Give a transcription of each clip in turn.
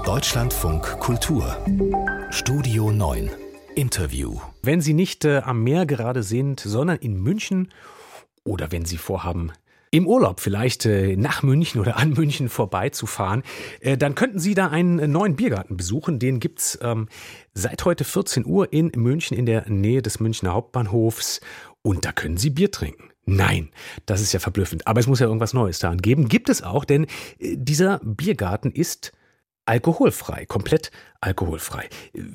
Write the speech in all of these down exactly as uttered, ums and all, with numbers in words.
Deutschlandfunk Kultur Studio neun Interview. Wenn Sie nicht äh, am Meer gerade sind, sondern in München oder wenn Sie vorhaben, im Urlaub vielleicht äh, nach München oder an München vorbeizufahren, äh, dann könnten Sie da einen äh, neuen Biergarten besuchen. Den gibt's ähm, seit heute vierzehn Uhr in München in der Nähe des Münchner Hauptbahnhofs. Und da können Sie Bier trinken. Nein, das ist ja verblüffend. Aber es muss ja irgendwas Neues daran geben. Gibt es auch, denn äh, dieser Biergarten ist alkoholfrei, komplett alkoholfrei.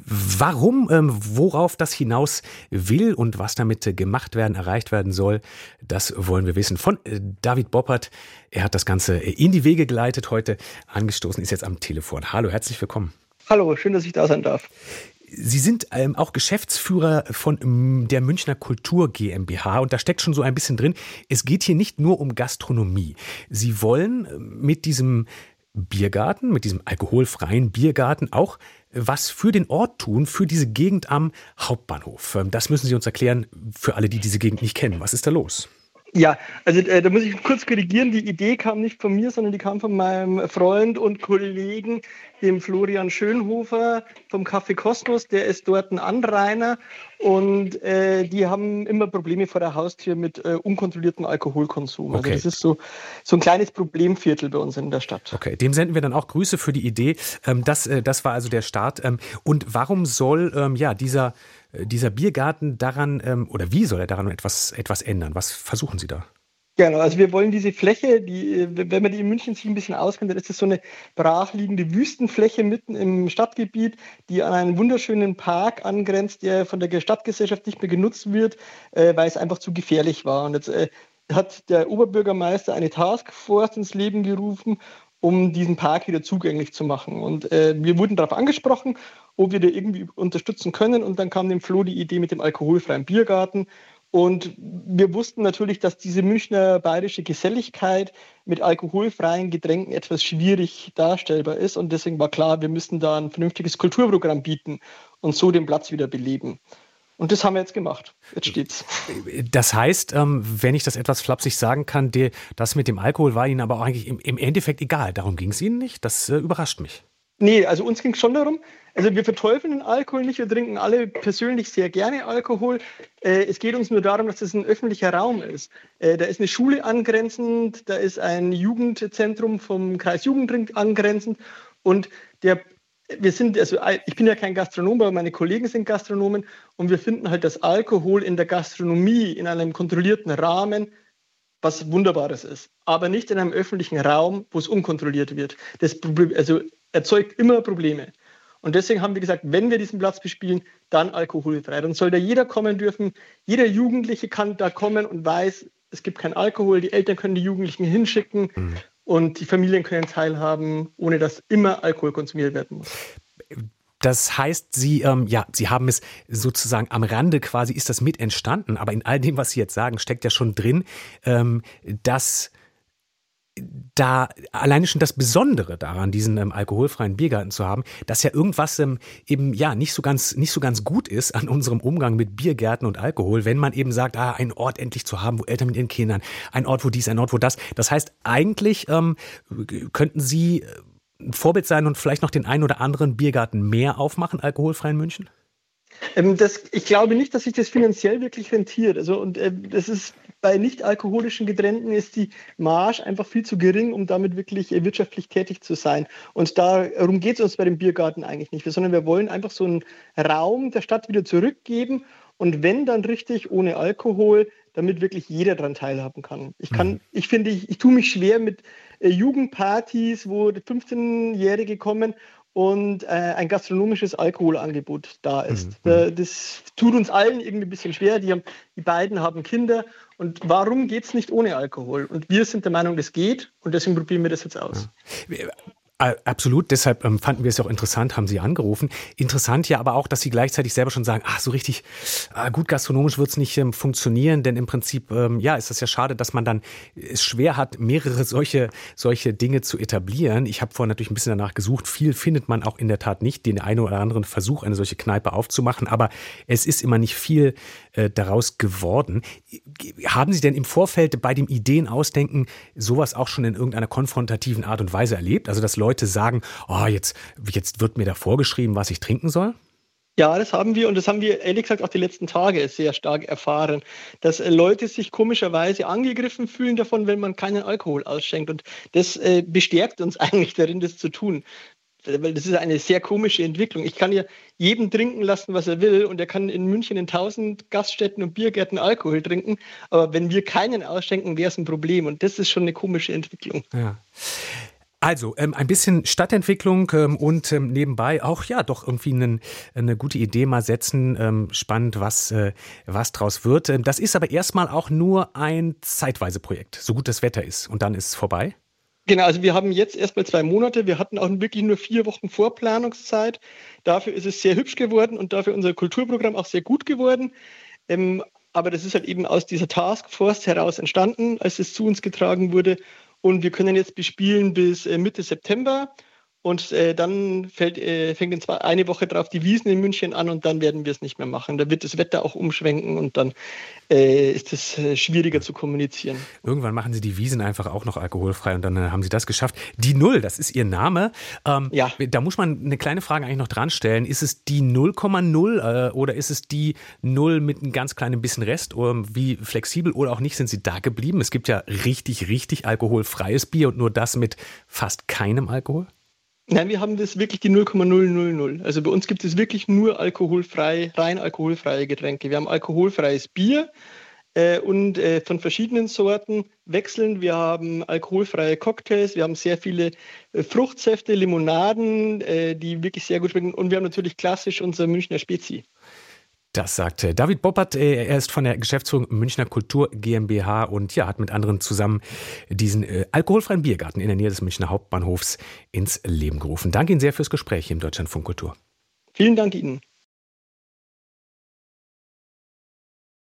Warum, ähm, worauf das hinaus will und was damit äh, gemacht werden, erreicht werden soll, das wollen wir wissen von äh, David Boppert. Er hat das Ganze äh, in die Wege geleitet, heute angestoßen, ist jetzt am Telefon. Hallo, herzlich willkommen. Hallo, schön, dass ich da sein darf. Sie sind ähm, auch Geschäftsführer von ähm, der Münchner Kultur GmbH und da steckt schon so ein bisschen drin, es geht hier nicht nur um Gastronomie. Sie wollen äh, mit diesem Biergarten, mit diesem alkoholfreien Biergarten auch was für den Ort tun, für diese Gegend am Hauptbahnhof. Das müssen Sie uns erklären, für alle, die diese Gegend nicht kennen. Was ist da los? Ja, also äh, da muss ich kurz korrigieren. Die Idee kam nicht von mir, sondern die kam von meinem Freund und Kollegen, dem Florian Schönhofer vom Café Kosmos. Der ist dort ein Anrainer und äh, die haben immer Probleme vor der Haustür mit äh, unkontrolliertem Alkoholkonsum. Okay. Also das ist so, so ein kleines Problemviertel bei uns in der Stadt. Okay, dem senden wir dann auch Grüße für die Idee. Ähm, das, äh, das war also der Start. Ähm, und warum soll ähm, ja dieser dieser Biergarten daran, ähm, oder wie soll er daran etwas, etwas ändern? Was versuchen Sie da? Genau, also wir wollen diese Fläche, die, wenn man die in München sich ein bisschen auskennt, dann ist das so eine brachliegende Wüstenfläche mitten im Stadtgebiet, die an einen wunderschönen Park angrenzt, der von der Stadtgesellschaft nicht mehr genutzt wird, äh, weil es einfach zu gefährlich war. Und jetzt äh, hat der Oberbürgermeister eine Taskforce ins Leben gerufen, um diesen Park wieder zugänglich zu machen. Und äh, wir wurden darauf angesprochen, ob wir da irgendwie unterstützen können. Und dann kam dem Flo die Idee mit dem alkoholfreien Biergarten. Und wir wussten natürlich, dass diese Münchner bayerische Geselligkeit mit alkoholfreien Getränken etwas schwierig darstellbar ist. Und deswegen war klar, wir müssen da ein vernünftiges Kulturprogramm bieten und so den Platz wieder beleben. Und das haben wir jetzt gemacht. Jetzt steht's. Das heißt, wenn ich das etwas flapsig sagen kann, das mit dem Alkohol war Ihnen aber auch eigentlich im Endeffekt egal. Darum ging es Ihnen nicht? Das überrascht mich. Nee, also uns ging es schon darum, also wir verteufeln den Alkohol nicht, wir trinken alle persönlich sehr gerne Alkohol. Äh, es geht uns nur darum, dass das ein öffentlicher Raum ist. Äh, da ist eine Schule angrenzend, da ist ein Jugendzentrum vom Kreis Jugendring angrenzend und der Wir sind, also ich bin ja kein Gastronom, aber meine Kollegen sind Gastronomen und wir finden halt, dass Alkohol in der Gastronomie in einem kontrollierten Rahmen was Wunderbares ist, aber nicht in einem öffentlichen Raum, wo es unkontrolliert wird. Das Problem, also erzeugt immer Probleme. Und deswegen haben wir gesagt, wenn wir diesen Platz bespielen, dann alkoholfrei. Dann soll da jeder kommen dürfen. Jeder Jugendliche kann da kommen und weiß, es gibt keinen Alkohol. Die Eltern können die Jugendlichen hinschicken. Mhm. Und die Familien können teilhaben, ohne dass immer Alkohol konsumiert werden muss. Das heißt, Sie, ähm, ja, Sie haben es sozusagen am Rande quasi, ist das mit entstanden, aber in all dem, was Sie jetzt sagen, steckt ja schon drin, ähm, dass da alleine schon das Besondere daran, diesen ähm, alkoholfreien Biergarten zu haben, dass ja irgendwas ähm, eben ja nicht so ganz nicht so ganz gut ist an unserem Umgang mit Biergärten und Alkohol, wenn man eben sagt, ah, einen Ort endlich zu haben, wo Eltern mit ihren Kindern, ein Ort, wo dies, ein Ort, wo das. Das heißt, eigentlich ähm, könnten Sie ein Vorbild sein und vielleicht noch den einen oder anderen Biergarten mehr aufmachen, alkoholfrei in München? Ähm, das, ich glaube nicht, dass sich das finanziell wirklich rentiert. Also und äh, das ist bei nicht alkoholischen Getränken ist die Marge einfach viel zu gering, um damit wirklich äh, wirtschaftlich tätig zu sein. Und darum geht es uns bei dem Biergarten eigentlich nicht, sondern wir wollen einfach so einen Raum der Stadt wieder zurückgeben und wenn dann richtig ohne Alkohol, damit wirklich jeder daran teilhaben kann. Ich kann, mhm. ich finde, ich, ich tue mich schwer mit äh, Jugendpartys, wo fünfzehnjährige kommen und äh, ein gastronomisches Alkoholangebot da ist. Mhm. Äh, das tut uns allen irgendwie ein bisschen schwer. Die, haben, die beiden haben Kinder. Und warum geht es nicht ohne Alkohol? Und wir sind der Meinung, das geht. Und deswegen probieren wir das jetzt aus. Ja. Absolut, deshalb ähm, fanden wir es ja auch interessant, haben Sie angerufen. Interessant ja aber auch, dass Sie gleichzeitig selber schon sagen, ach so richtig äh, gut gastronomisch wird es nicht ähm, funktionieren, denn im Prinzip ähm, ja ist das ja schade, dass man dann es schwer hat, mehrere solche solche Dinge zu etablieren. Ich habe vorhin natürlich ein bisschen danach gesucht, viel findet man auch in der Tat nicht, den einen oder anderen Versuch, eine solche Kneipe aufzumachen, aber es ist immer nicht viel äh, daraus geworden. Haben Sie denn im Vorfeld bei dem Ideenausdenken sowas auch schon in irgendeiner konfrontativen Art und Weise erlebt? Also dass Leute Leute sagen, oh, jetzt, jetzt wird mir da vorgeschrieben, was ich trinken soll? Ja, das haben wir und das haben wir ehrlich gesagt auch die letzten Tage sehr stark erfahren, dass äh, Leute sich komischerweise angegriffen fühlen davon, wenn man keinen Alkohol ausschenkt. Und das äh, bestärkt uns eigentlich darin, das zu tun. Weil das ist eine sehr komische Entwicklung. Ich kann ja jedem trinken lassen, was er will, und er kann in München in tausend Gaststätten und Biergärten Alkohol trinken. Aber wenn wir keinen ausschenken, wäre es ein Problem. Und das ist schon eine komische Entwicklung. Ja. Also ähm, ein bisschen Stadtentwicklung ähm, und ähm, nebenbei auch ja doch irgendwie einen, eine gute Idee mal setzen. Ähm, spannend, was, äh, was draus wird. Ähm, das ist aber erstmal auch nur ein zeitweise Projekt, so gut das Wetter ist. Und dann ist es vorbei? Genau, also wir haben jetzt erstmal zwei Monate. Wir hatten auch wirklich nur vier Wochen Vorplanungszeit. Dafür ist es sehr hübsch geworden und dafür unser Kulturprogramm auch sehr gut geworden. Ähm, aber das ist halt eben aus dieser Taskforce heraus entstanden, als es zu uns getragen wurde. Und wir können jetzt bespielen bis äh, Mitte September. Und äh, dann fällt, äh, fängt in zwei, eine Woche drauf die Wiesn in München an und dann werden wir es nicht mehr machen. Da wird das Wetter auch umschwenken und dann äh, ist es äh, schwieriger zu kommunizieren. Irgendwann machen Sie die Wiesn einfach auch noch alkoholfrei und dann äh, haben Sie das geschafft. Die Null, das ist Ihr Name. Ähm, ja. Da muss man eine kleine Frage eigentlich noch dran stellen. Ist es die null Komma null äh, oder ist es die Null mit einem ganz kleinen bisschen Rest? Oder wie flexibel oder auch nicht sind Sie da geblieben? Es gibt ja richtig, richtig alkoholfreies Bier und nur das mit fast keinem Alkohol. Nein, wir haben das wirklich die null Komma null null null. Also bei uns gibt es wirklich nur alkoholfrei, rein alkoholfreie Getränke. Wir haben alkoholfreies Bier äh, und äh, von verschiedenen Sorten wechseln. Wir haben alkoholfreie Cocktails, wir haben sehr viele äh, Fruchtsäfte, Limonaden, äh, die wirklich sehr gut schmecken. Und wir haben natürlich klassisch unser Münchner Spezi. Das sagte David Boppert. Er ist von der Geschäftsführung Münchner Kultur GmbH und ja, hat mit anderen zusammen diesen äh, alkoholfreien Biergarten in der Nähe des Münchner Hauptbahnhofs ins Leben gerufen. Danke Ihnen sehr fürs Gespräch hier im Deutschlandfunk Kultur. Vielen Dank Ihnen.